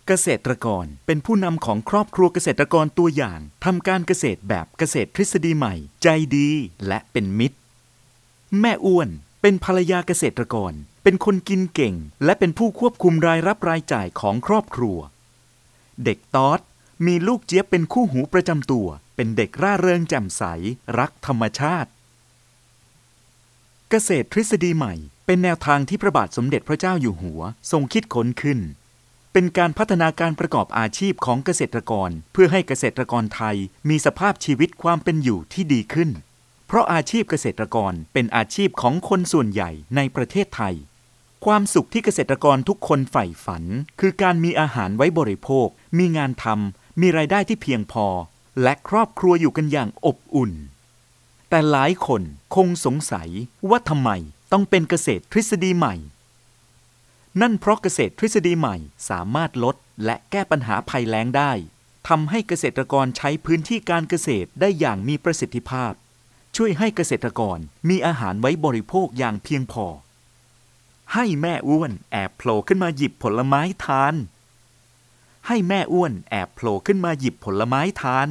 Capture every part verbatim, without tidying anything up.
เกษตรกรเป็นผู้นำของครอบครัวเกษตรกรตัวอย่างทำการเกษตรแบบเกษตรทฤษฎีใหม่ใจดีและเป็นมิตรแม่อ้วนเป็นภรรยาเกษตรกรเป็นคนกินเก่งและเป็นผู้ควบคุมรายรับรายจ่ายของครอบครัวเด็กต๊อดมีลูกเจี๊ยบเป็นคู่หูประจำตัวเป็นเด็กร่าเริงแจ่มใสรักธรรมชาติเกษตรทฤษฎีใหม่เป็นแนวทางที่พระบาทสมเด็จพระเจ้าอยู่หัวทรงคิดค้นขึ้นเป็นการพัฒนาการประกอบอาชีพของเกษตรกรเพื่อให้เกษตรกรไทยมีสภาพชีวิตความเป็นอยู่ที่ดีขึ้นเพราะอาชีพเกษตรกรเป็นอาชีพของคนส่วนใหญ่ในประเทศไทยความสุขที่เกษตรกรทุกคนใฝ่ฝันคือการมีอาหารไว้บริโภคมีงานทำมีรายได้ที่เพียงพอและครอบครัวอยู่กันอย่างอบอุ่นแต่หลายคนคงสงสัยว่าทำไมต้องเป็นเกษตรทฤษฎีใหม่นั่นเพราะเกษตรทฤษฎีใหม่สามารถลดและแก้ปัญหาภัยแล้งได้ทำให้เกษตรกรใช้พื้นที่การเกษตรได้อย่างมีประสิทธิภาพช่วยให้เกษตรกรมีอาหารไว้บริโภคอย่างเพียงพอให้แม่อ้วนแอบโผล่ขึ้นมาหยิบผลไม้ทานให้แม่อ้วนแอบโผล่ขึ้นมาหยิบผลไม้ทาน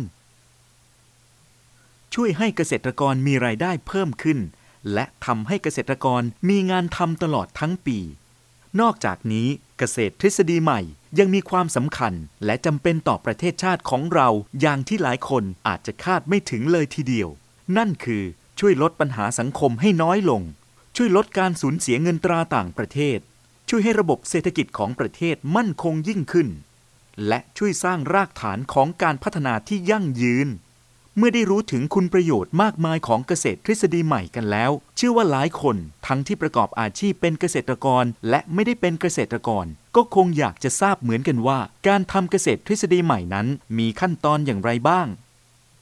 ช่วยให้เกษตรกรมีรายได้เพิ่มขึ้นและทำให้เกษตรกรมีงานทำตลอดทั้งปีนอกจากนี้เกษตรทฤษฎีใหม่ยังมีความสำคัญและจำเป็นต่อประเทศชาติของเราอย่างที่หลายคนอาจจะคาดไม่ถึงเลยทีเดียวนั่นคือช่วยลดปัญหาสังคมให้น้อยลงช่วยลดการสูญเสียเงินตราต่างประเทศช่วยให้ระบบเศรษฐกิจของประเทศมั่นคงยิ่งขึ้นและช่วยสร้างรากฐานของการพัฒนาที่ยั่งยืนเมื่อได้รู้ถึงคุณประโยชน์มากมายของเกษตรทฤษฎีใหม่กันแล้วเชื่อว่าหลายคนทั้งที่ประกอบอาชีพเป็นเกษตรกรและไม่ได้เป็นเกษตรกรก็คงอยากจะทราบเหมือนกันว่าการทำเกษตรทฤษฎีใหม่นั้นมีขั้นตอนอย่างไรบ้าง